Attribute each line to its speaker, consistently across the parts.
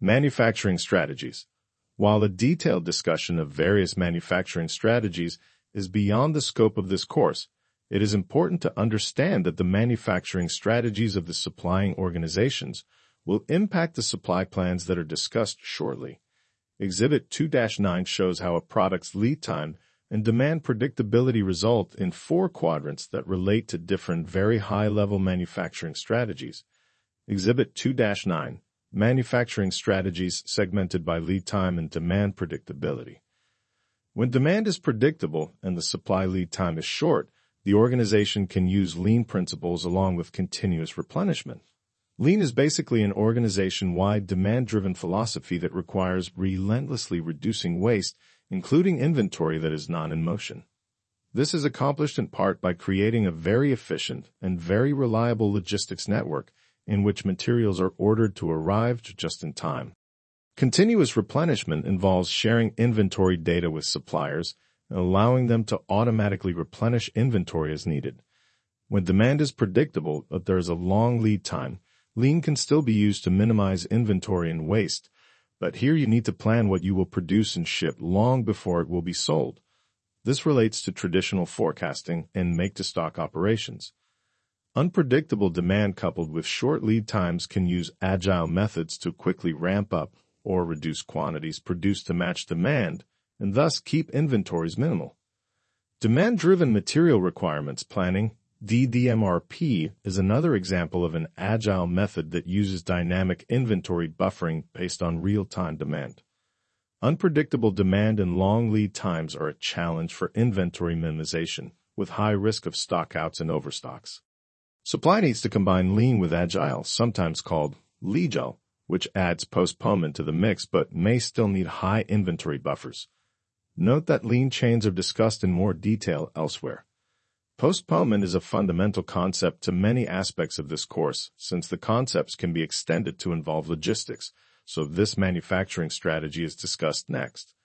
Speaker 1: Manufacturing strategies. While a detailed discussion of various manufacturing strategies is beyond the scope of this course, it is important to understand that the manufacturing strategies of the supplying organizations will impact the supply plans that are discussed shortly. Exhibit 2-9 shows how a product's lead time and demand predictability result in 4 quadrants that relate to different very high-level manufacturing strategies. Exhibit 2-9, Manufacturing Strategies segmented by lead time and demand predictability. When demand is predictable and the supply lead time is short, the organization can use lean principles along with continuous replenishment. Lean is basically an organization-wide demand-driven philosophy that requires relentlessly reducing waste, including inventory that is not in motion. This is accomplished in part by creating a very efficient and very reliable logistics network in which materials are ordered to arrive just in time. Continuous replenishment involves sharing inventory data with suppliers and allowing them to automatically replenish inventory as needed. When demand is predictable but there is a long lead time, lean can still be used to minimize inventory and waste, but here you need to plan what you will produce and ship long before it will be sold. This relates to traditional forecasting and make-to-stock operations. Unpredictable demand coupled with short lead times can use agile methods to quickly ramp up or reduce quantities produced to match demand, and thus keep inventories minimal. Demand-driven material requirements planning, DDMRP, is another example of an agile method that uses dynamic inventory buffering based on real-time demand. Unpredictable demand and long lead times are a challenge for inventory minimization, with high risk of stockouts and overstocks. Supply needs to combine lean with agile, sometimes called LEGIL, which adds postponement to the mix but may still need high inventory buffers. Note that lean chains are discussed in more detail elsewhere. Postponement is a fundamental concept to many aspects of this course, since the concepts can be extended to involve logistics, so this manufacturing strategy is discussed next.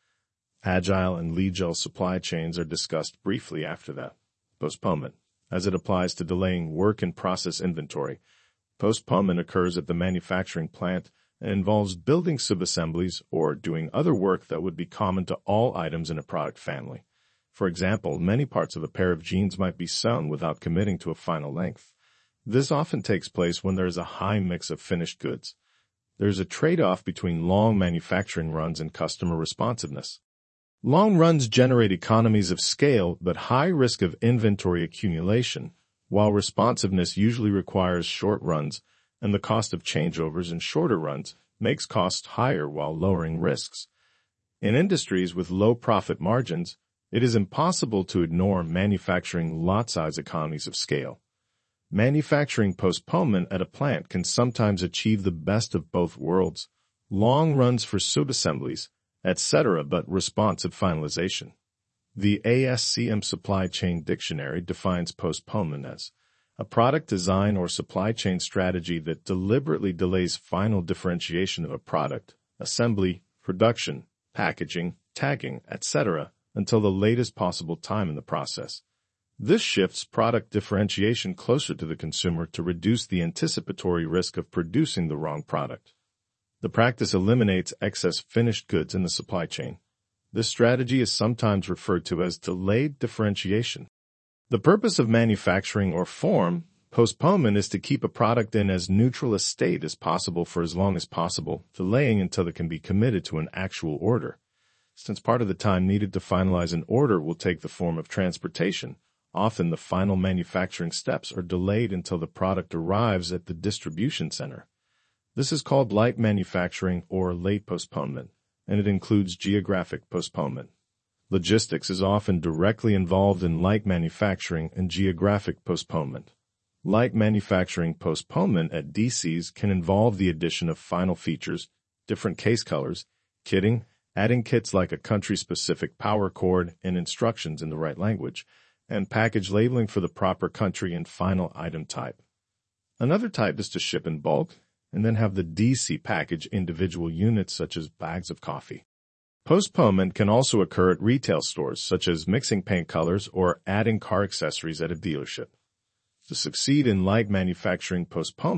Speaker 1: Agile and LEGIL supply chains are discussed briefly after that. Postponement. As it applies to delaying work-in-process inventory, postponement occurs at the manufacturing plant and involves building subassemblies or doing other work that would be common to all items in a product family. For example, many parts of a pair of jeans might be sewn without committing to a final length. This often takes place when there is a high mix of finished goods. There is a trade-off between long manufacturing runs and customer responsiveness. Long runs generate economies of scale but high risk of inventory accumulation, while responsiveness usually requires short runs, and the cost of changeovers in shorter runs makes costs higher while lowering risks. In industries with low profit margins, it is impossible to ignore manufacturing lot-size economies of scale. Manufacturing postponement at a plant can sometimes achieve the best of both worlds, long runs for subassemblies, etc., but responsive finalization. The ASCM Supply Chain Dictionary defines postponement as a product design or supply chain strategy that deliberately delays final differentiation of a product, assembly, production, packaging, tagging, etc., until the latest possible time in the process. This shifts product differentiation closer to the consumer to reduce the anticipatory risk of producing the wrong product. The practice eliminates excess finished goods in the supply chain. This strategy is sometimes referred to as delayed differentiation. The purpose of manufacturing or form postponement is to keep a product in as neutral a state as possible for as long as possible, delaying until it can be committed to an actual order. Since part of the time needed to finalize an order will take the form of transportation, often the final manufacturing steps are delayed until the product arrives at the distribution center. This is called light manufacturing or late postponement, and it includes geographic postponement. Logistics is often directly involved in light manufacturing and geographic postponement. Light manufacturing postponement at DCs can involve the addition of final features, different case colors, kitting, adding kits like a country-specific power cord and instructions in the right language, and package labeling for the proper country and final item type. Another type is to ship in bulk, and then have the DC package individual units such as bags of coffee. Postponement can also occur at retail stores, such as mixing paint colors or adding car accessories at a dealership. To succeed in light manufacturing postponement,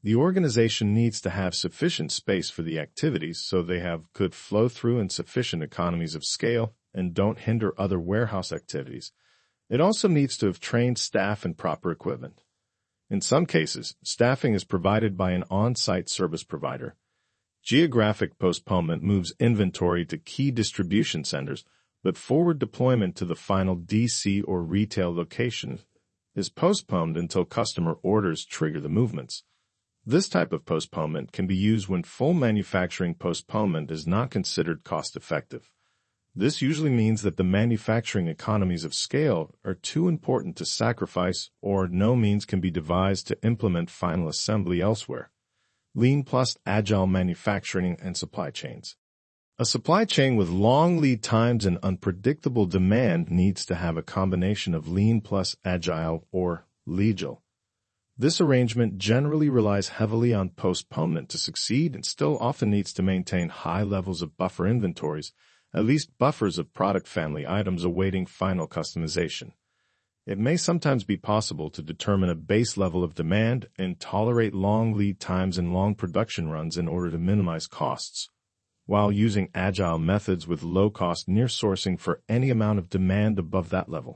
Speaker 1: The organization needs to have sufficient space for the activities so they have good flow through and sufficient economies of scale and don't hinder other warehouse activities. It also needs to have trained staff and proper equipment. In some cases, staffing is provided by an on-site service provider. Geographic postponement moves inventory to key distribution centers, but forward deployment to the final DC or retail location is postponed until customer orders trigger the movements. This type of postponement can be used when full manufacturing postponement is not considered cost-effective. This usually means that the manufacturing economies of scale are too important to sacrifice or no means can be devised to implement final assembly elsewhere. Lean plus agile manufacturing and supply chains. A supply chain with long lead times and unpredictable demand needs to have a combination of lean plus agile or LEGIL. This arrangement generally relies heavily on postponement to succeed and still often needs to maintain high levels of buffer inventories, at least buffers of product family items awaiting final customization. It may sometimes be possible to determine a base level of demand and tolerate long lead times and long production runs in order to minimize costs, while using agile methods with low-cost near-sourcing for any amount of demand above that level.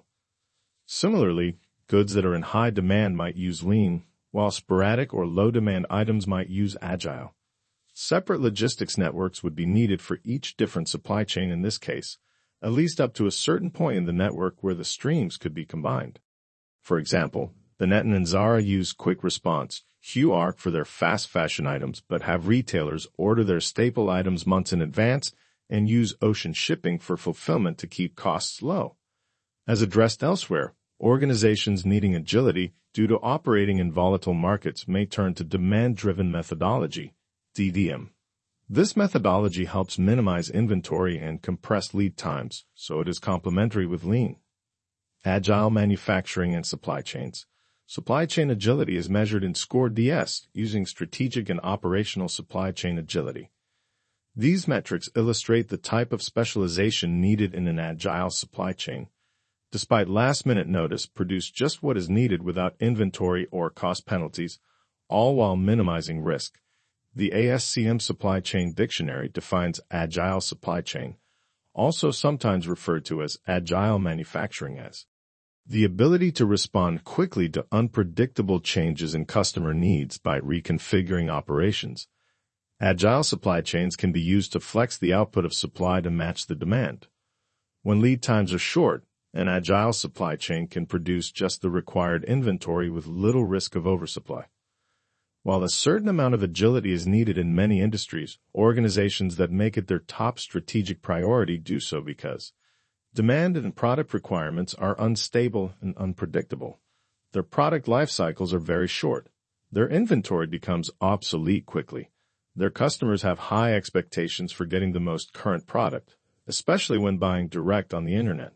Speaker 1: Similarly, goods that are in high demand might use lean, while sporadic or low-demand items might use agile. Separate logistics networks would be needed for each different supply chain in this case, at least up to a certain point in the network where the streams could be combined. For example, Benetton and Zara use quick response (QARC) for their fast fashion items, but have retailers order their staple items months in advance and use ocean shipping for fulfillment to keep costs low. As addressed elsewhere, organizations needing agility due to operating in volatile markets may turn to demand-driven methodology, DDM. This methodology helps minimize inventory and compress lead times, so it is complementary with lean. Agile manufacturing and supply chains. Supply chain agility is measured in SCORE DS using strategic and operational supply chain agility. These metrics illustrate the type of specialization needed in an agile supply chain. Despite last-minute notice, produce just what is needed without inventory or cost penalties, all while minimizing risk. The ASCM Supply Chain Dictionary defines agile supply chain, also sometimes referred to as agile manufacturing, as the ability to respond quickly to unpredictable changes in customer needs by reconfiguring operations. Agile supply chains can be used to flex the output of supply to match the demand. When lead times are short, an agile supply chain can produce just the required inventory with little risk of oversupply. While a certain amount of agility is needed in many industries, organizations that make it their top strategic priority do so because demand and product requirements are unstable and unpredictable. Their product life cycles are very short. Their inventory becomes obsolete quickly. Their customers have high expectations for getting the most current product, especially when buying direct on the internet.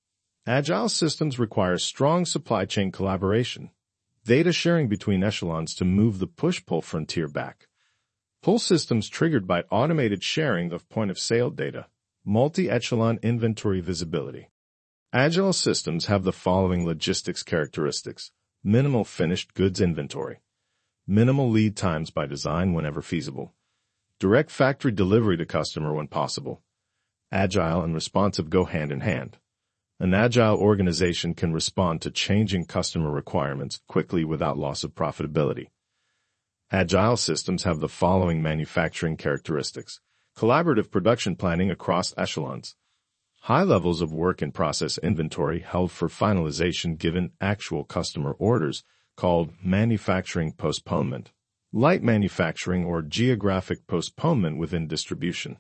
Speaker 1: Agile systems require strong supply chain collaboration, data sharing between echelons to move the push-pull frontier back, pull systems triggered by automated sharing of point-of-sale data, multi-echelon inventory visibility. Agile systems have the following logistics characteristics: minimal finished goods inventory, minimal lead times by design whenever feasible, direct factory delivery to customer when possible. Agile and responsive go hand in hand. An agile organization can respond to changing customer requirements quickly without loss of profitability. Agile systems have the following manufacturing characteristics: collaborative production planning across echelons, high levels of work in process inventory held for finalization given actual customer orders, called manufacturing postponement, light manufacturing or geographic postponement within distribution.